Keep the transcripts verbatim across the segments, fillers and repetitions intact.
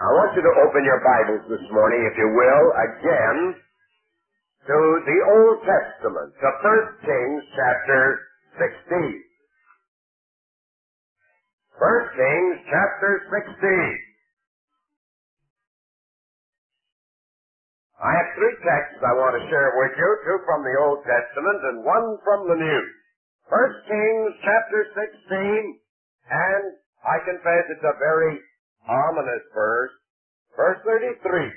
I want you to open your Bibles this morning, if you will, again, to the Old Testament, to First Kings chapter sixteen. First Kings chapter sixteen. I have three texts I want to share with you, two from the Old Testament and one from the New. First Kings chapter sixteen, and I confess it's a very ominous verse. Verse thirty-three.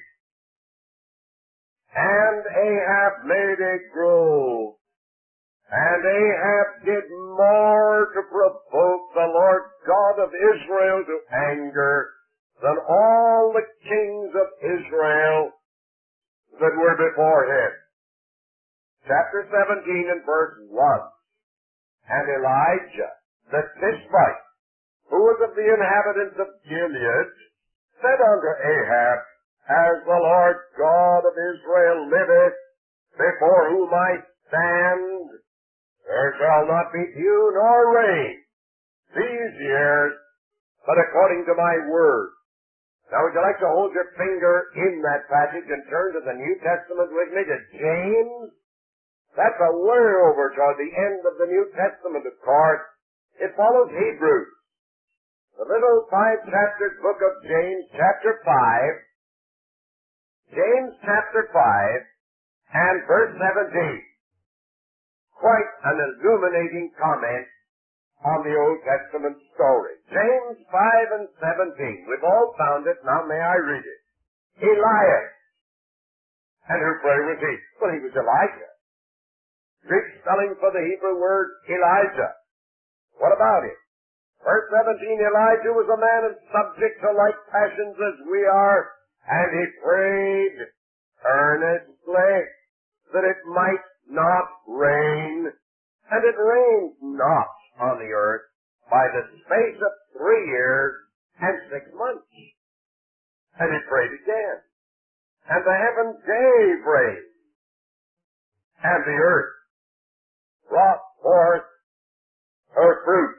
And Ahab made a grove, and Ahab did more to provoke the Lord God of Israel to anger than all the kings of Israel that were before him. Chapter seventeen and verse one. And Elijah the Tishbite, who was of the inhabitants of Gilead, said unto Ahab, As the Lord God of Israel liveth, before whom I stand, there shall not be dew nor rain these years, but according to my word. Now would you like to hold your finger in that passage and turn to the New Testament with me to James? That's a way over toward the end of the New Testament, of course. It follows Hebrews. The little five-chapter book of James, chapter five. James chapter five and verse seventeen. Quite an illuminating comment on the Old Testament story. James five and seventeen. We've all found it. Now may I read it. Elias. And who pray was he? Well, he was Elijah. Greek spelling for the Hebrew word Elijah. What about it? Verse seventeen, Elijah was a man and subject to like passions as we are, and he prayed earnestly that it might not rain, and it rained not on the earth by the space of three years and six months. And he prayed again, and the heavens gave rain, and the earth brought forth her fruit.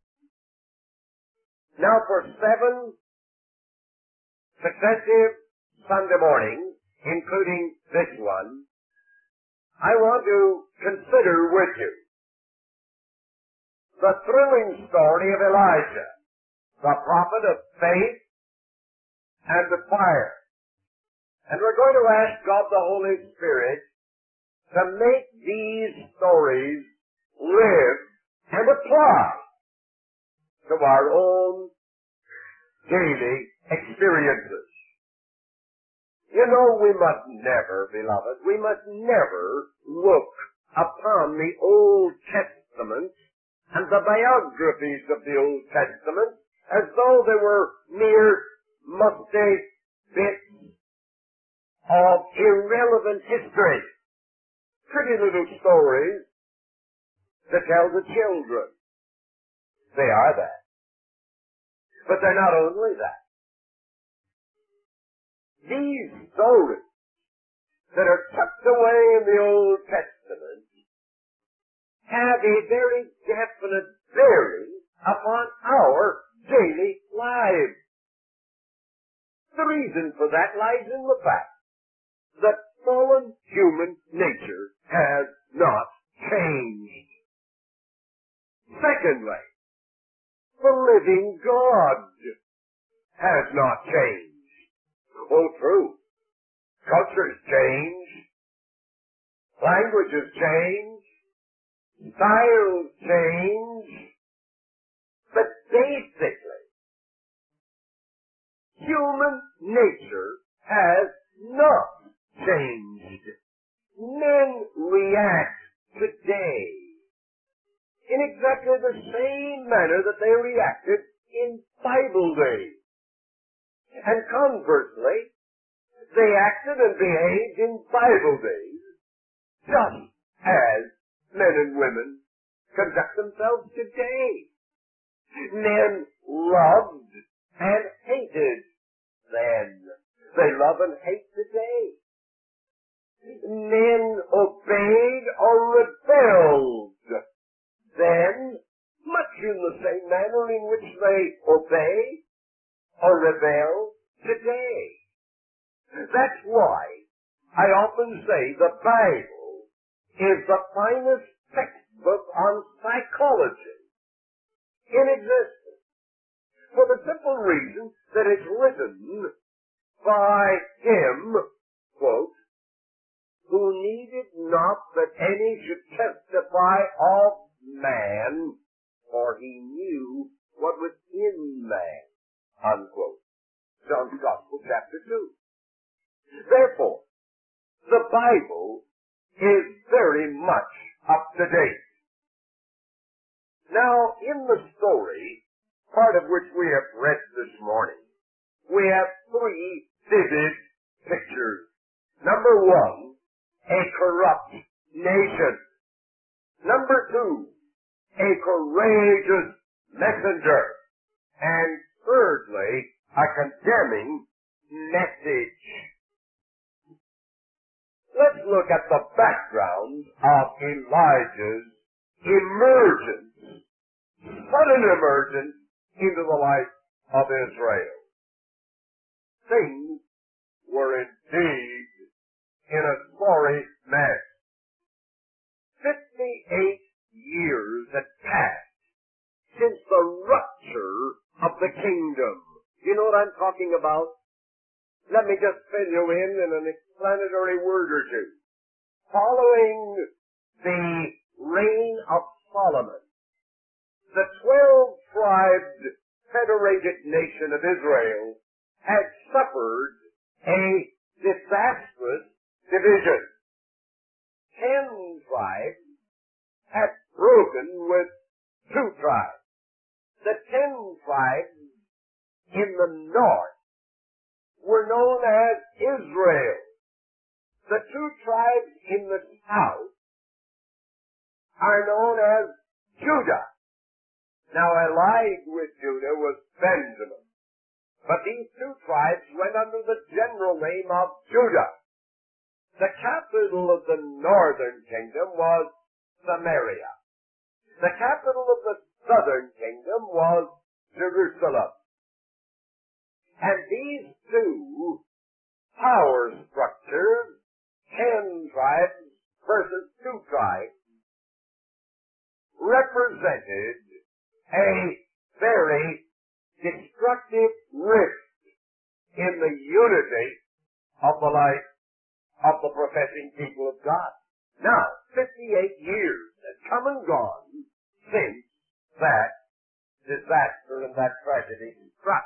Now for seven successive Sunday mornings, including this one, I want to consider with you the thrilling story of Elijah, the prophet of faith and of fire. And we're going to ask God the Holy Spirit to make these stories live and apply to our own daily experiences. You know, we must never, beloved, we must never look upon the Old Testament and the biographies of the Old Testament as though they were mere musty bits of irrelevant history. Pretty little stories to tell the children. They are that. But they're not only that. These stories that are tucked away in the Old Testament have a very definite bearing upon our daily lives. The reason for that lies in the fact that fallen human nature has not changed. Secondly, the living God has not changed. Oh, true. Cultures change. Languages change. Styles change. But basically, human nature has not changed. Men react today in exactly the same manner that they reacted in Bible days. And conversely, they acted and behaved in Bible days just as men and women conduct themselves today. Men loved and hated then. They love and hate today. Men obeyed or rebelled then, much in the same manner in which they obey or rebel today. That's why I often say the Bible is the finest textbook on psychology in existence, for the simple reason that it's written by him, quote, who needed not that any should testify of man, for he knew what was in man, unquote. John's Gospel, chapter two. Therefore, the Bible is very much up to date. Now, in the story, part of which we have read this morning, we have three vivid pictures. Number one, a corrupt nation. Number two, a courageous messenger. And thirdly, a condemning message. Let's look at the background of Elijah's emergence, sudden emergence into the life of Israel. Things were indeed in a sorry mess. Fifty-eight years had passed since the rupture of the kingdom. You know what I'm talking about? Let me just fill you in in an explanatory word or two. Following the reign of Solomon, the twelve-tribed federated nation of Israel had suffered a disastrous division. Ten tribes had broken with two tribes. The ten tribes in the north were known as Israel. The two tribes in the south are known as Judah. Now, allied with Judah was Benjamin. But these two tribes went under the general name of Judah. The capital of the northern kingdom was Samaria. The capital of the southern kingdom was Jerusalem. And these two power structures, ten tribes versus two tribes, represented a very destructive rift in the unity of the life of the professing people of God. Now, fifty-eight years has come and gone since that disaster and that tragedy struck.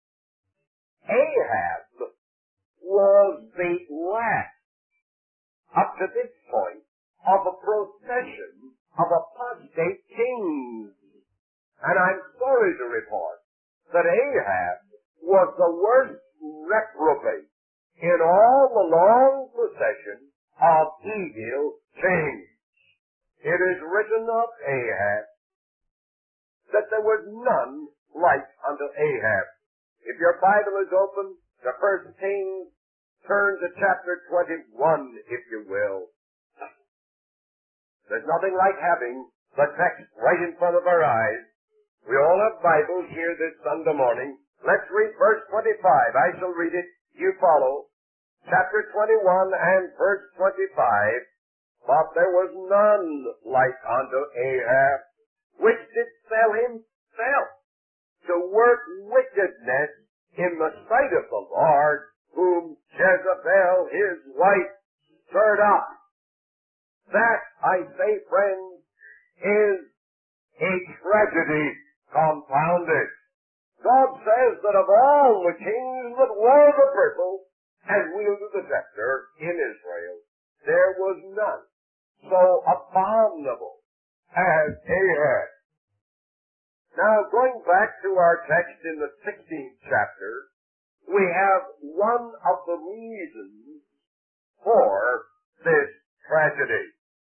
Ahab was the last, up to this point, of a procession of apostate kings. And I'm sorry to report that Ahab was the worst reprobate in all the long procession of evil kings. It is written of Ahab that there was none like unto Ahab. If your Bible is open to First Kings, turn to chapter twenty-one, if you will. There's nothing like having the text right in front of our eyes. We all have Bibles here this Sunday morning. Let's read verse twenty-five. I shall read it. You follow. Chapter twenty-one and verse twenty-five. But there was none like unto Ahab, which did sell himself to work wickedness in the sight of the Lord, whom Jezebel his wife stirred up. That, I say, friends, is a tragedy compounded. God says that of all the kings that wore the purple and wielded the scepter in Israel, there was none so abominable as Ahab. Now, going back to our text in the sixteenth chapter, we have one of the reasons for this tragedy.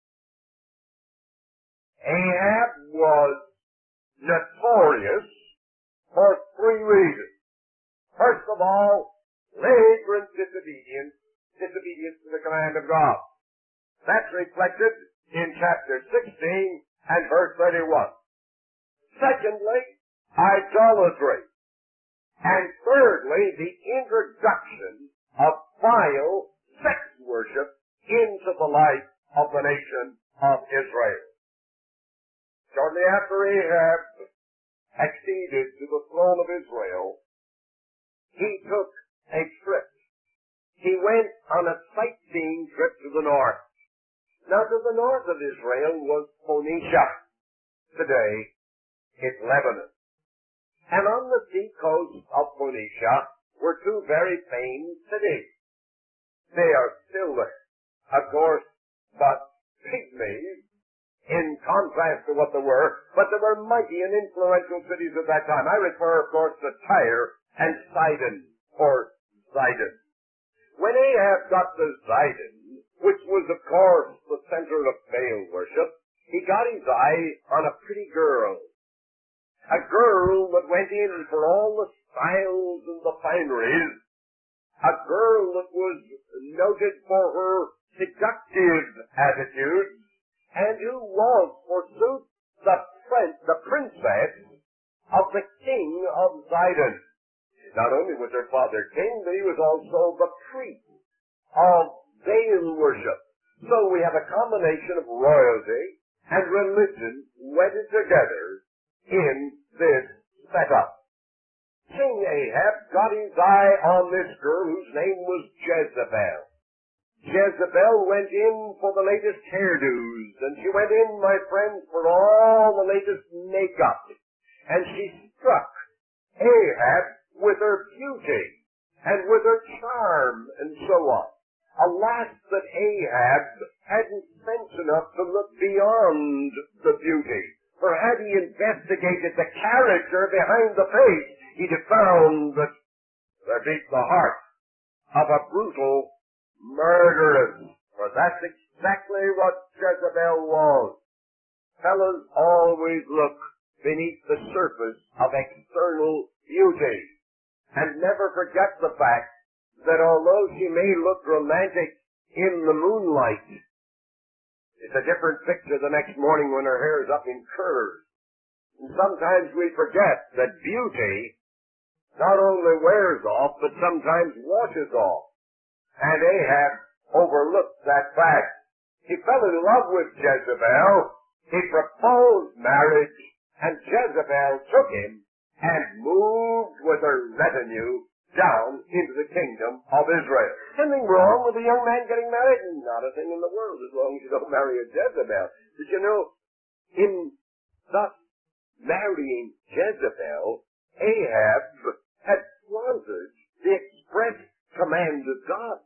Ahab was notorious for three reasons. First of all, flagrant disobedience, disobedience to the command of God. That's reflected in chapter sixteen and verse thirty-one. Secondly, idolatry. And thirdly, the introduction of vile sex worship into the life of the nation of Israel. Shortly after Ahab acceded to the throne of Israel, he took a trip. He went on a sightseeing trip to the north. Now, to the north of Israel was Phoenicia. Today, it's Lebanon. And on the sea coast of Phoenicia were two very famed cities. They are still there, of course, but pygmies in contrast to what they were, but they were mighty and influential cities at that time. I refer, of course, to Tyre and Sidon, or Zidon. When Ahab got to Zidon, which was, of course, the center of Baal worship, he got his eye on a pretty girl. A girl that went in for all the styles and the fineries. A girl that was noted for her seductive attitudes, and who was, forsooth, the, prin- the princess of the king of Zidon. Not only was her father king, but he was also the priest of Baal worship. So we have a combination of royalty and religion wedded together in this setup. King Ahab got his eye on this girl whose name was Jezebel. Jezebel went in for the latest hairdos, and she went in, my friends, for all the latest makeup. And she struck Ahab with her beauty and with her charm and so on. Alas, that Ahab hadn't sense enough to look beyond the beauty. For had he investigated the character behind the face, he'd have found that there beat the heart of a brutal murderess. For that's exactly what Jezebel was. Fellows always look beneath the surface of external beauty, and never forget the fact that although she may look romantic in the moonlight, it's a different picture the next morning when her hair is up in curls. And sometimes we forget that beauty not only wears off, but sometimes washes off. And Ahab overlooked that fact. He fell in love with Jezebel. He proposed marriage, and Jezebel took him and moved with her retinue down into the kingdom of Israel. Anything wrong with a young man getting married? Not a thing in the world, as long as you don't marry a Jezebel. But you know, in thus marrying Jezebel, Ahab had flaunted the express command of God.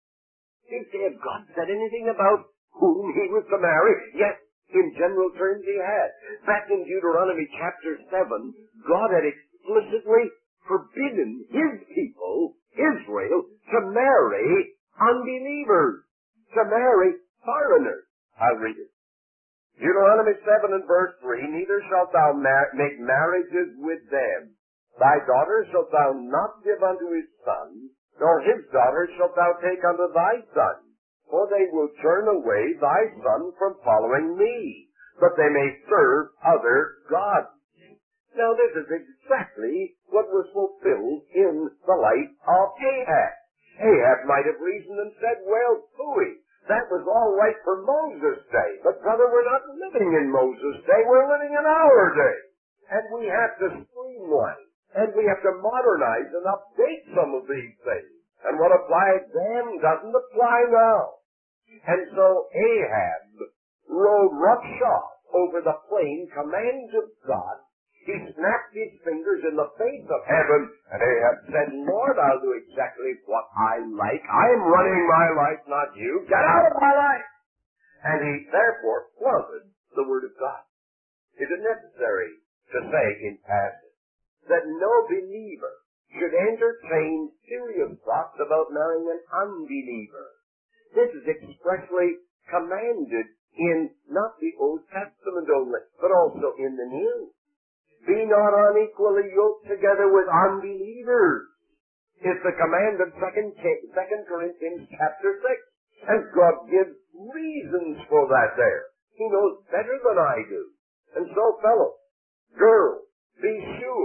Did have God said anything about whom he was to marry? Yes, in general terms he had. Back in Deuteronomy chapter seven, God had explicitly forbidden his people, Israel, to marry unbelievers, to marry foreigners. I'll read it. Deuteronomy seven and verse three, neither shalt thou mar- make marriages with them. Thy daughter shalt thou not give unto his son, nor his daughter shalt thou take unto thy son, for they will turn away thy son from following me, that they may serve other gods. Now this is exactly what was fulfilled in the life of Ahab. Ahab might have reasoned and said, well, phooey, that was all right for Moses' day, but brother, we're not living in Moses' day, we're living in our day. And we have to streamline, and we have to modernize and update some of these things. And what applied then doesn't apply now. And so Ahab rode roughshod over the plain commands of God. He snapped his fingers in the face of heaven, and Ahab said, Lord, I'll do exactly what I like. I'm running my life, not you. Get out of my life! And he therefore flaunted the word of God. Is it necessary to say in passing that no believer should entertain serious thoughts about marrying an unbeliever? This is expressly commanded in not the Old Testament only, but also in the New. Be not unequally yoked together with unbelievers is the command of Second Corinthians chapter six. And God gives reasons for that there. He knows better than I do. And so, fellows, girls, be sure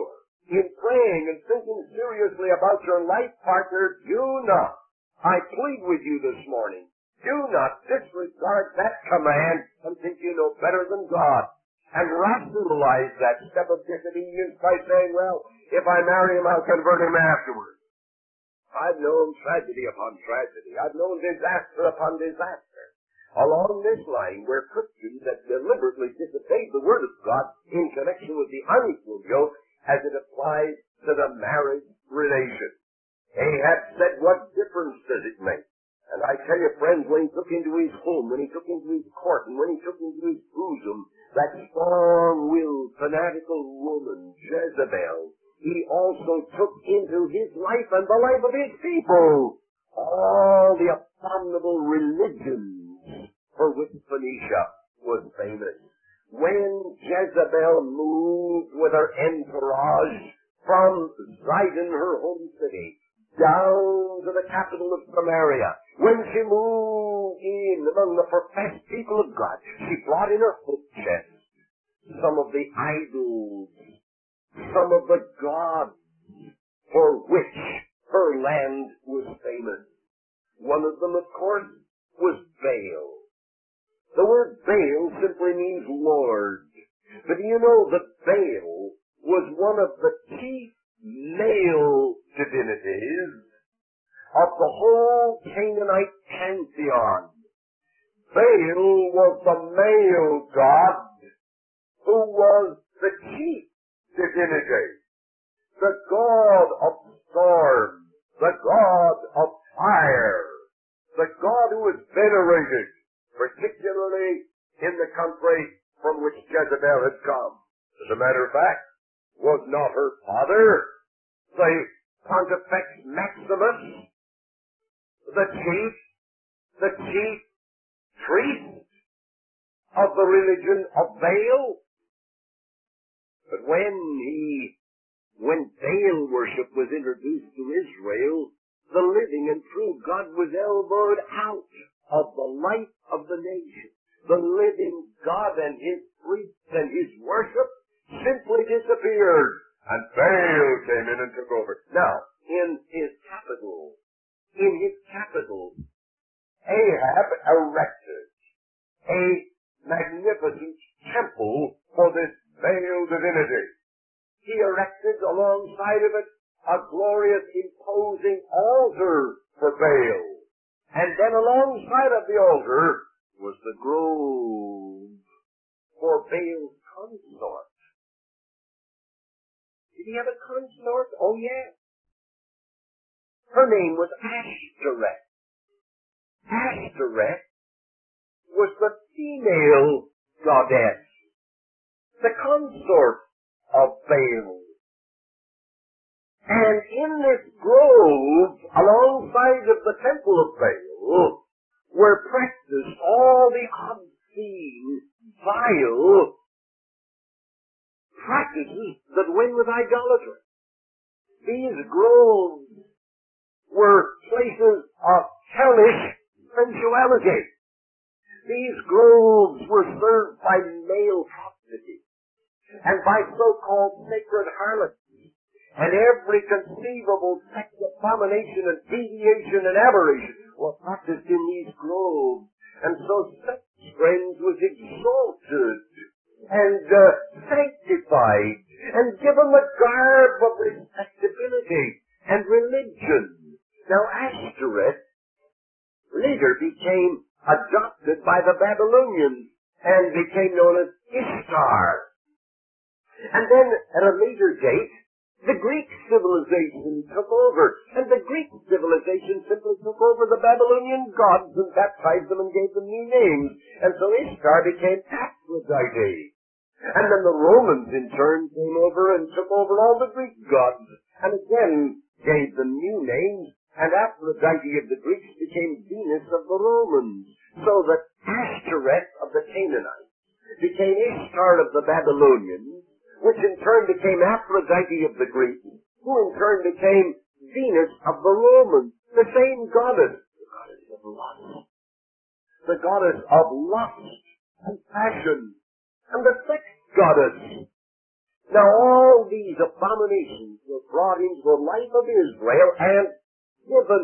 in praying and thinking seriously about your life partner, do not, I plead with you this morning, do not disregard that command and think you know better than God and rationalize that step of disobedience by saying, well, if I marry him, I'll convert him afterwards. I've known tragedy upon tragedy. I've known disaster upon disaster. Along this line, where Christians have deliberately disobeyed the Word of God in connection with the unequal yoke as it applies to the marriage relation. Ahab said, what difference does it make? And I tell you, friends, when he took into his home, when he took into his court, and when he took into his bosom that strong-willed, fanatical woman, Jezebel, he also took into his life and the life of his people all the abominable religions for which Phoenicia was famous. When Jezebel moved with her entourage from Sidon, her home city, down to the capital of Samaria, when she moved in among the professed people of God, she brought in her hope chest some of the idols, some of the gods for which her land was famous. One of them, of course, was Baal. The word Baal simply means Lord. But do you know that Baal was one of the chief male divinities of the whole Canaanite pantheon? Baal was the male god who was the chief divinity, the god of storms, the god of fire, the god who was venerated, particularly in the country from which Jezebel had come. As a matter of fact, was not her father the Pontifex Maximus, the chief, the chief priest of the religion of Baal? But when he, when Baal worship was introduced to Israel, the living and true God was elbowed out of the life of the nation. The living God and his priests and his worship simply disappeared, and Baal came in and took over. Now, in his capital, in his capital, Ahab erected a magnificent temple for this Baal divinity. He erected alongside of it a glorious, imposing altar for Baal. And then alongside of the altar was the grove for Baal's consort. Did he have a consort? Oh, yes. Her name was Ashtoreth. Ashtoreth was the female goddess, the consort of Baal. And in this grove, alongside of the temple of Baal, were practiced all the obscene, vile practices that went with idolatry. These groves were places of hellish sensuality. These groves were served by male prostitutes and by so-called sacred harlots, and every conceivable sex abomination and deviation and aberration were practiced in these groves. And so sex, friends, was exalted and uh, sanctified and given the garb of respectability and religion. Now Ashtoreth later became adopted by the Babylonians and became known as Ishtar. And then at a later date, the Greek civilization took over, and the Greek civilization simply took over the Babylonian gods and baptized them and gave them new names. And so Ishtar became Aphrodite. And then the Romans in turn came over and took over all the Greek gods, and again gave them new names, and Aphrodite of the Greeks became Venus of the Romans, so that Ashtoreth of the Canaanites became Ishtar of the Babylonians, which in turn became Aphrodite of the Greeks, who in turn became Venus of the Romans, the same goddess, the goddess of lust, the goddess of lust and passion, and the sex goddess, Now all these abominations were brought into the life of Israel and given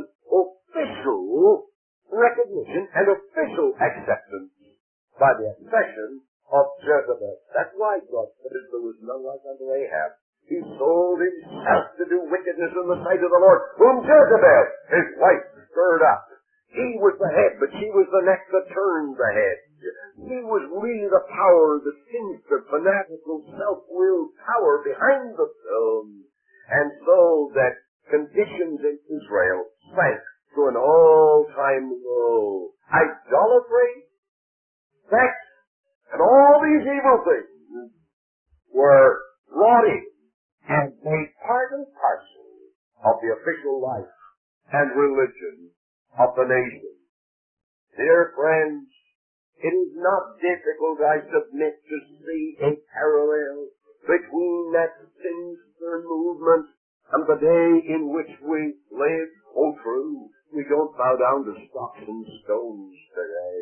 official recognition and official acceptance by the accession of Jezebel. That's why God said there was none like unto Ahab. He sold himself to do wickedness in the sight of the Lord, whom Jezebel, his wife, stirred up. He was the head, but she was the neck that turned the head. He was really the power, the sinister, fanatical, self-willed power behind the throne. And so that conditions in Israel sank to an all-time low. Idolatry, sex, and all these evil things were brought in and made part and parcel of the official life and religion of the nation. Dear friends, it is not difficult, I submit, to see a parallel between that sinister movement and the day in which we live. Oh, true, we don't bow down to stocks and stones today.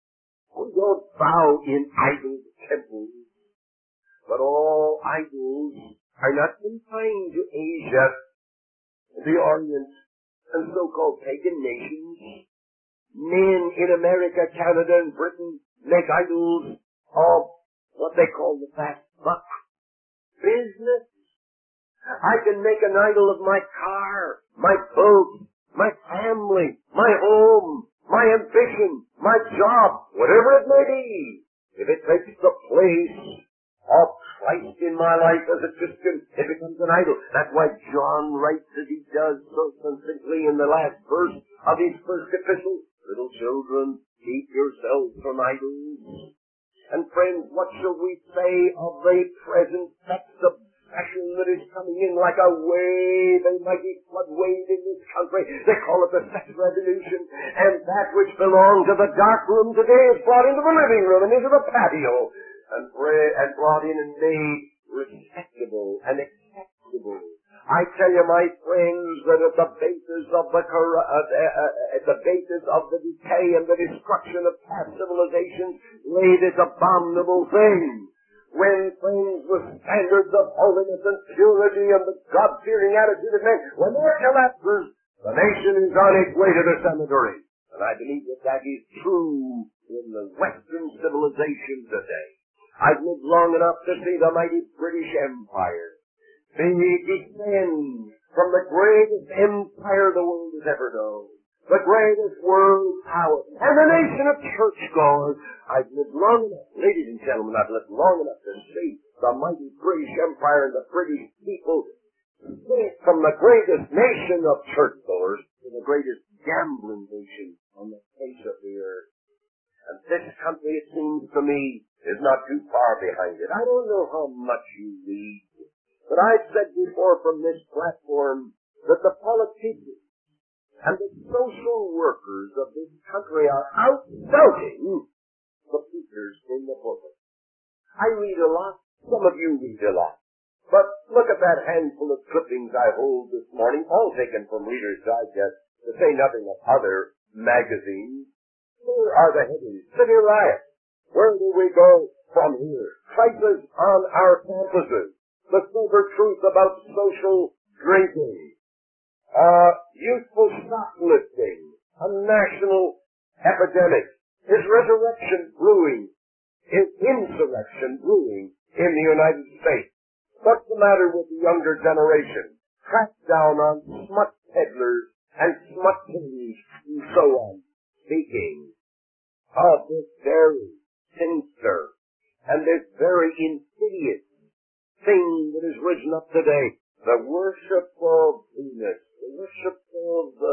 We don't bow in idol temples. But all idols are not confined to Asia, the Orient, and so-called pagan nations. Men in America, Canada, and Britain make idols of what they call the fast buck business. I can make an idol of my car, my boat, my family, my home, my ambition, my job, whatever it may be. If it takes the place of Christ in my life as a Christian, it becomes an idol. That's why John writes as he does so succinctly in the last verse of his first epistle. Little children, keep yourselves from idols. And friends, what shall we say of the present sex obsession that is coming in like a wave, a mighty flood wave in this country? They call it the sex revolution. And that which belonged to the dark room today is brought into the living room and into the patio and, and brought in and made respectable and acceptable. I tell you, my friends, that at the basis of the uh, uh, at the basis of the decay and the destruction of past civilizations lay this abominable thing. When things with standards of holiness and purity and the God-fearing attitude of men, when that collapses, the nation is on its way to the cemetery. And I believe that that is true in the Western civilization today. I've lived long enough to see the mighty British Empire descend from the greatest empire the world has ever known, the greatest world power, and the nation of churchgoers. I've lived long enough, ladies and gentlemen, I've lived long enough to see the mighty British Empire and the British people from the greatest nation of churchgoers to the greatest gambling nation on the face of the earth. And this country, it seems to me, is not too far behind it. I don't know how much you read, but I've said before from this platform that the politicians and the social workers of this country are outshouting the preachers in the pulpit. I read a lot. Some of you read a lot. But look at that handful of clippings I hold this morning, all taken from Reader's Digest, to say nothing of other magazines. Here are the headings. City riot. Where do we go from here? Crisis on our campuses. The sober truth about social drinking. Uh, youthful shoplifting. A national epidemic. Is resurrection brewing? Is insurrection brewing in the United States? What's the matter with the younger generation? Crack down on smut peddlers and smut kings and so on. Speaking of this very sinister and this very insidious thing that has risen up today, the worship of Venus, the worship of the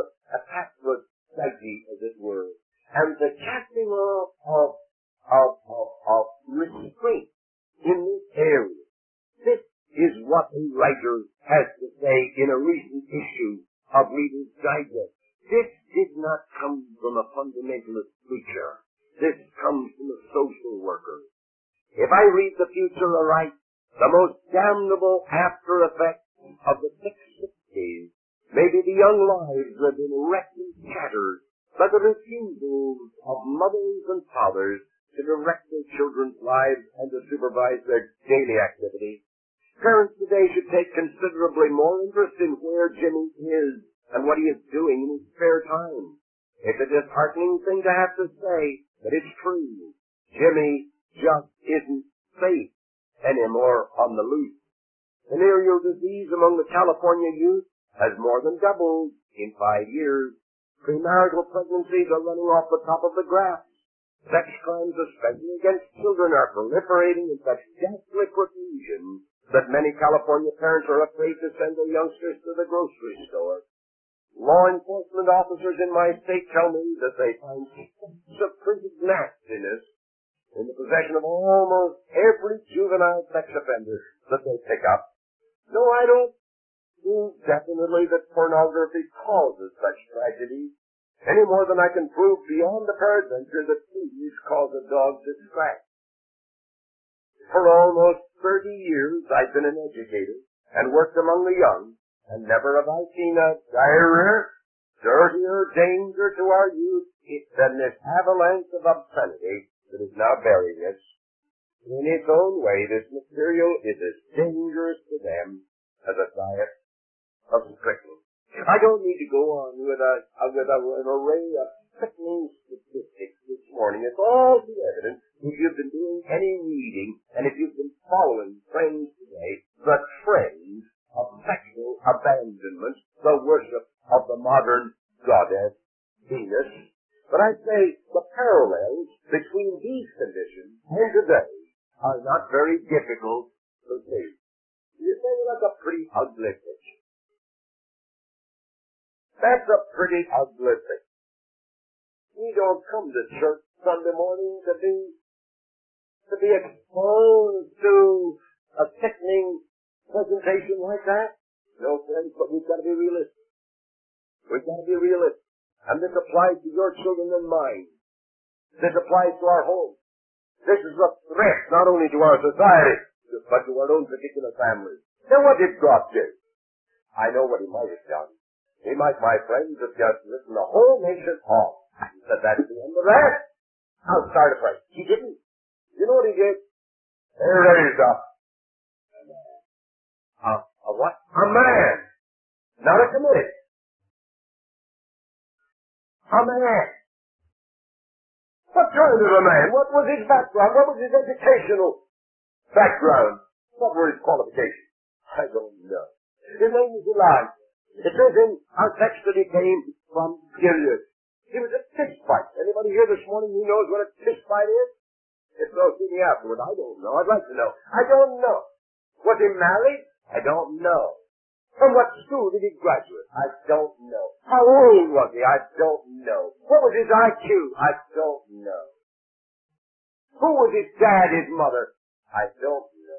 Aphrodite, as it were, and the casting off of, of, of, of restraint in this area. This is what a writer has to say in a recent issue of Reader's Digest. This did not come from a fundamentalist preacher. This comes from a social worker. If I read the future aright, the most damnable after effect of the six sixties may be the young lives that have been wrecked and shattered by the refusals of mothers and fathers to direct their children's lives and to supervise their daily activities. Parents today should take considerably more interest in where Jimmy is and what he is doing in his spare time. It's a disheartening thing to have to say, but it's true. Jimmy just isn't safe anymore on the loose. Venereal disease among the California youth has more than doubled in five years. Premarital pregnancies are running off the top of the graph. Sex crimes, especially against children, are proliferating in such ghastly profusion that many California parents are afraid to send their youngsters to the grocery store. Law enforcement officers in my state tell me that they find such nastiness in the possession of almost every juvenile sex offender that they pick up. No, I don't think definitely that pornography causes such tragedies, any more than I can prove beyond the peradventure that fleas cause a dog to scratch. For almost thirty years I've been an educator and worked among the young, and never have I seen a direr, dirtier danger to our youth than this avalanche of obscenity that is now burying us. In its own way, this material is as dangerous to them as a diet of strychnine. I don't need to go on with a, with a, an array of sickening statistics this morning. It's all too evident if you've been doing any reading and if you've been following trends today, the trends of sexual abandonment, the worship of the modern goddess Venus. But I say the parallels between these conditions and today are not very difficult to see. You say, well, that's a pretty ugly picture. That's a pretty ugly thing. We don't come to church Sunday morning to be, to be exposed to a sickening presentation like that. No, friends, but we've got to be realistic. We've got to be realistic. And this applies to your children and mine. This applies to our home. This is a threat not only to our society, but to our own particular families. Now what did God do? I know what he might have done. He might, my friends, have just written the whole nation off. He said, that's the end of that. I'll start a fight. He didn't. You know what he did? They raised up. A, a what? A man. Not a committee. A man. What kind of a man? What was his background? What was his educational background? What were his qualifications? I don't know. His name was Elijah. It says in our text that he came from Gilead. He was a fist fight. Anybody here this morning who knows what a fist fight is? If so, see me afterward. I don't know. I'd like to know. I don't know. Was he married? I don't know. From what school did he graduate? I don't know. How old was he? I don't know. What was his I Q? I don't know. Who was his dad, his mother? I don't know.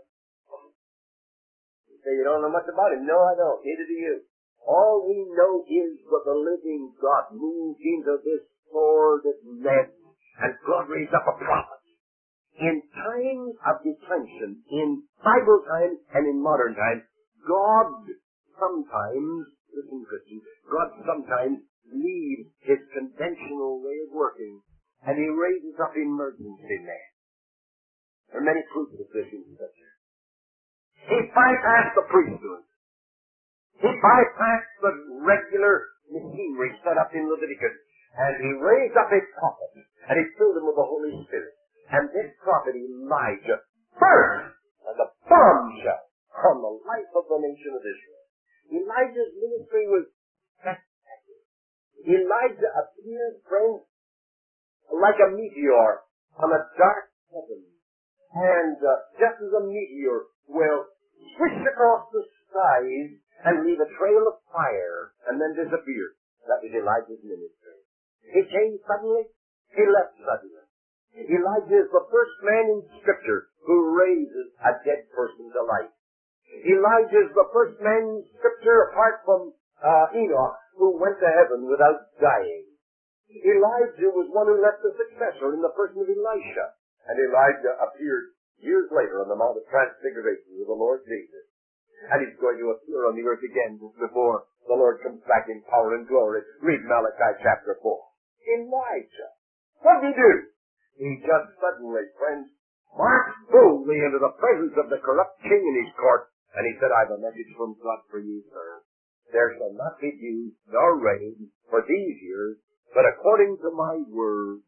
You say you don't know much about him? No, I don't. Neither do you. All we know is that the living God moved into this sordid mess, and God raised up a prophet. In times of declension, in Bible times and in modern times, God sometimes, listen Christian, God sometimes leaves his conventional way of working, and he raises up emergency men. There are many proofs of this in Scripture. He bypassed the priesthood. He bypassed the regular machinery set up in Leviticus, and he raised up a prophet, and he filled him with the Holy Spirit. And this prophet, Elijah, burst as a bombshell on the life of the nation of Israel. Elijah's ministry was spectacular. Elijah appeared, friends, like a meteor on a dark heaven. And uh, just as a meteor will swish across the skies and leave a trail of fire, and then disappear. That was Elijah's ministry. He came suddenly, he left suddenly. Elijah is the first man in Scripture who raises a dead person to life. Elijah is the first man in Scripture, apart from uh, Enoch, who went to heaven without dying. Elijah was one who left a successor in the person of Elisha, and Elijah appeared years later on the Mount of Transfiguration with the Lord Jesus. And he's going to appear on the earth again just before the Lord comes back in power and glory. Read Malachi chapter four. Elijah. What did he do? He just suddenly, friends, marched boldly into the presence of the corrupt king in his court And he said, I have a message from God for you, sir. There shall not be dew nor rain for these years, but according to my word,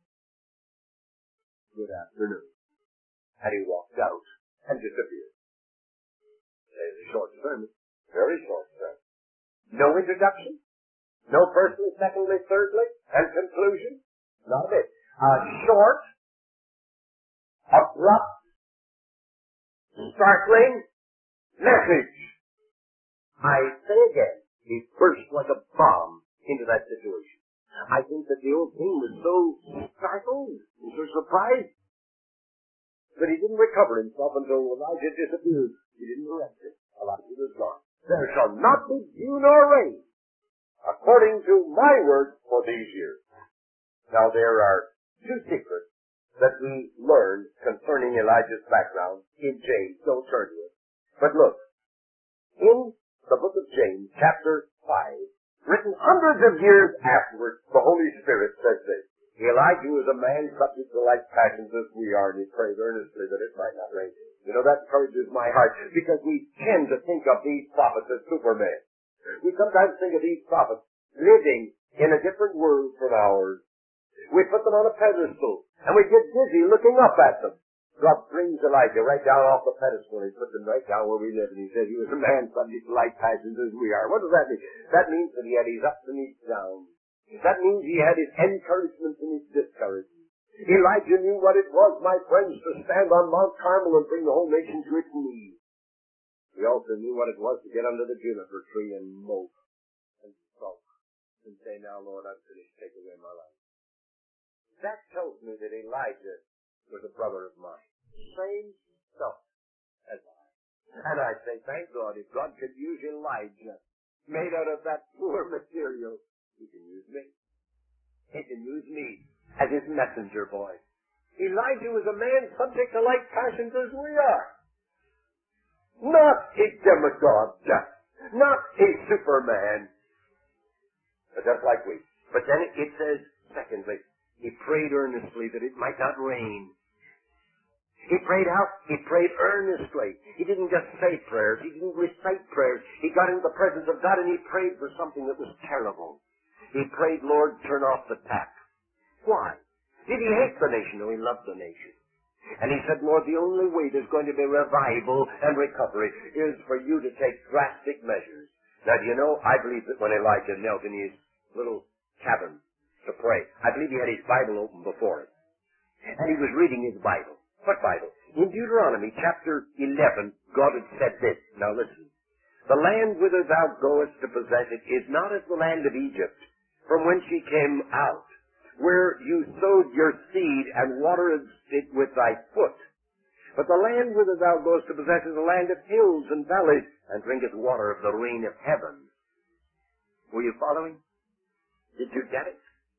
good afternoon. And he walked out and disappeared. There's a short sermon. Very short sermon. No introduction. No firstly, secondly, thirdly, and conclusion. Not a bit. A short, abrupt, startling message. I say again, he burst like a bomb into that situation. I think that the old king was so startled and so surprised that he didn't recover himself until Elijah disappeared. He didn't arrest him. Elijah was gone. There shall not be dew nor rain, according to my word, for these years. Now there are two secrets that we learned concerning Elijah's background in James. Don't turn to it. But look, in the book of James, chapter five, written hundreds of years afterwards, the Holy Spirit says this. Elijah was a man subject to like passions as we are, and he prayed earnestly that it might not rain. You know, that encourages my heart, because we tend to think of these prophets as supermen. We sometimes think of these prophets living in a different world from ours. We put them on a pedestal, and we get dizzy looking up at them. God brings Elijah right down off the pedestal, and he puts him right down where we live, and he says he was a man subject to like passions as we are. What does that mean? That means that he had his ups and his downs. That means he had his encouragements and his discouragements. Elijah knew what it was, my friends, to stand on Mount Carmel and bring the whole nation to its knees. He also knew what it was to get under the juniper tree and mope and sulk and say, now, Lord, I'm finished. Take away my life. That tells me that Elijah was a brother of mine. Same stuff as I. And I say, thank God, if God could use Elijah, made out of that poor material, he can use me. He can use me as his messenger boy. Elijah was a man subject to like passions as we are. Not a demigod, not a superman, but just like we. But then it says, secondly, he prayed earnestly that it might not rain. He prayed out, he prayed earnestly. He didn't just say prayers, he didn't recite prayers. He got into the presence of God and he prayed for something that was terrible. He prayed, Lord, turn off the tap. Why? Did he hate the nation? No, he loved the nation. And he said, Lord, the only way there's going to be revival and recovery is for you to take drastic measures. Now, do you know, I believe that when Elijah knelt in his little cabin to pray, I believe he had his Bible open before him. And he was reading his Bible. What Bible? In Deuteronomy chapter eleven, God had said this. Now listen. The land whither thou goest to possess it is not as the land of Egypt, from whence ye came out, where you sowed your seed and watered it with thy foot. But the land whither thou goest to possess is a land of hills and valleys, and drinketh water of the rain of heaven. Were you following? Did you get it?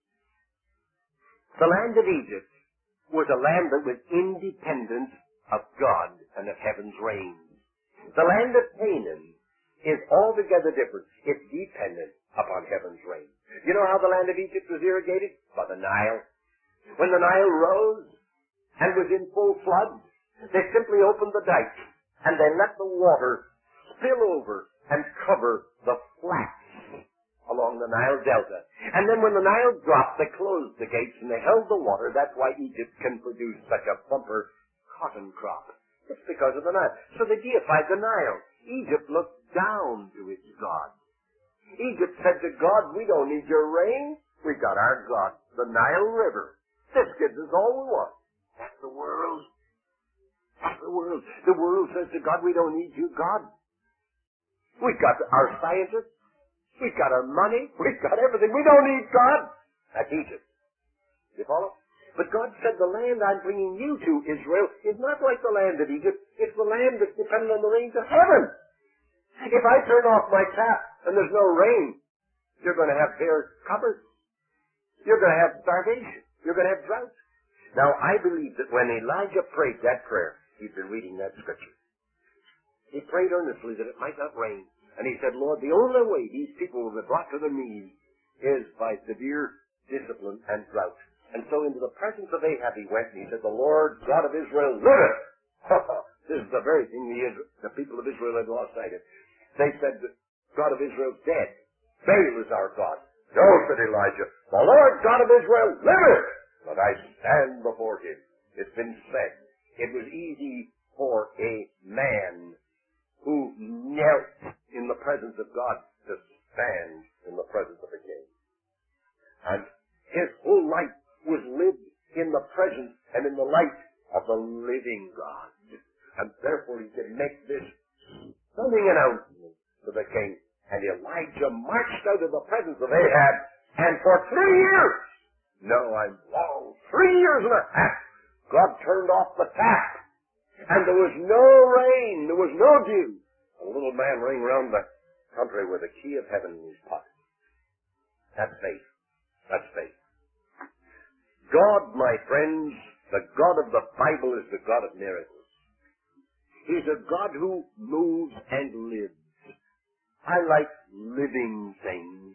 The land of Egypt was a land that was independent of God and of heaven's rain. The land of Canaan is altogether different. It's dependent upon heaven's rain. You know how the land of Egypt was irrigated? By the Nile. When the Nile rose and was in full flood, they simply opened the dike and they let the water spill over and cover the flats along the Nile Delta. And then when the Nile dropped, they closed the gates and they held the water. That's why Egypt can produce such a bumper cotton crop. It's because of the Nile. So they deified the Nile. Egypt looked down to its God. Egypt said to God, we don't need your rain. We got our God, the Nile River. This gives us all we want. That's the world. That's the world. The world says to God, we don't need you, God. We've got our scientists. We've got our money. We've got everything. We don't need God. That's Egypt. You follow? But God said, the land I'm bringing you to, Israel, is not like the land of Egypt. It's the land that's dependent on the rains of heaven. If I turn off my tap and there's no rain, you're going to have bare cupboards. You're going to have starvation. You're going to have drought. Now, I believe that when Elijah prayed that prayer, he'd been reading that scripture. He prayed earnestly that it might not rain. And he said, Lord, the only way these people will be brought to their knees is by severe discipline and drought. And so into the presence of Ahab he went, and he said, the Lord God of Israel liveth. This is the very thing the, Isra- the people of Israel had lost sight of. They said, the God of Israel is dead. Baal is our God. No, said Elijah, the Lord God of Israel liveth, but I stand before him. It's been said, it was easy for a man who knelt in the presence of God to stand in the presence of a king. And his whole life was lived in the presence and in the light of the living God. And therefore he could make this stunning announcement to the king. And Elijah marched out of the presence of Ahab, and for three years, no, I'm long, three years and a half, God turned off the tap. And there was no rain, there was no dew. A little man running around the country with the key of heaven in his pocket. That's faith. That's faith. God, my friends, the God of the Bible is the God of miracles. He's a God who moves and lives. I like living things.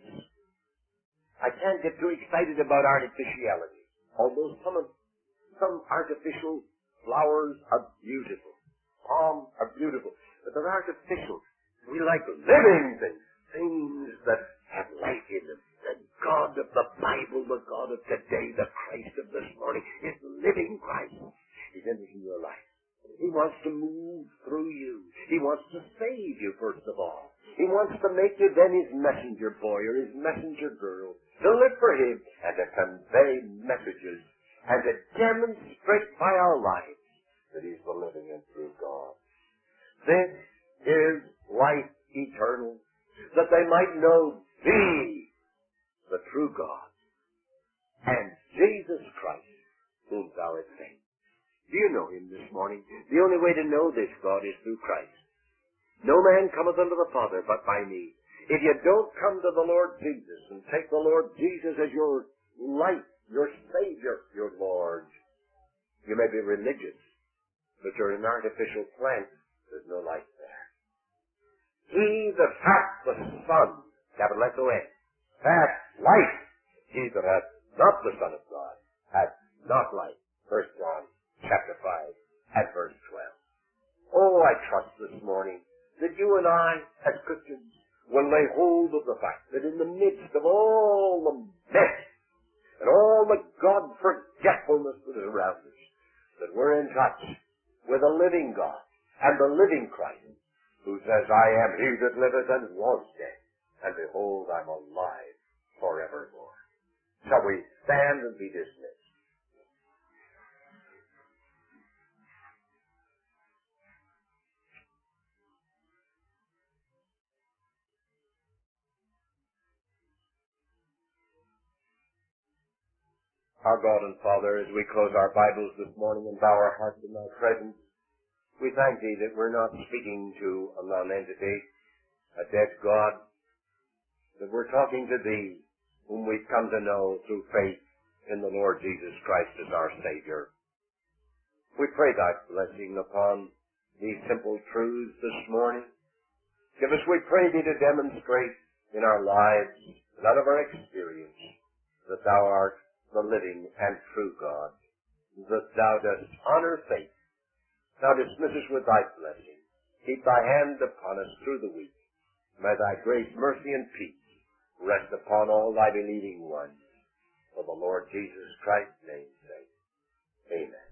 I can't get too excited about artificiality. Although some of, some artificial flowers are beautiful. Palms are beautiful. But they're artificial. We like living things. Things that have life in them. The God of the Bible, the God of today, the Christ of this morning, is the living Christ. He's entering your life. He wants to move through you. He wants to save you, first of all. He wants to make you then his messenger boy or his messenger girl, to live for him and to convey messages and to demonstrate by our lives that he's the living and true God. This is life eternal, that they might know thee, the true God, and Jesus Christ, whom thou hast sent. Do you know him this morning? The only way to know this God is through Christ. No man cometh unto the Father but by me. If you don't come to the Lord Jesus and take the Lord Jesus as your life, your Savior, your Lord, you may be religious, but you're an artificial plant. There's no life there. He that hath the Son, capital S O N, hath life. He that hath not the Son of God hath not life. First John chapter five and verse twelve. Oh, I trust this morning that you and I, as Christians, will lay hold of the fact that in the midst of all the mess and all the God-forgetfulness that is around us, that we're in touch with a living God and the living Christ, who says, I am he that liveth and was dead, and behold, I'm alive forevermore. Shall we stand and be dismissed? Our God and Father, as we close our Bibles this morning and bow our hearts in thy presence, we thank thee that we're not speaking to a non-entity, a dead God, that we're talking to thee, whom we've come to know through faith in the Lord Jesus Christ as our Savior. We pray thy blessing upon these simple truths this morning. Give us, we pray thee, to demonstrate in our lives and out of our experience that thou art the living and true God, that thou dost honor faith. Thou dismiss us with thy blessing. Keep thy hand upon us through the week. May thy grace, mercy, and peace rest upon all thy believing ones. For the Lord Jesus Christ's name's sake. Amen.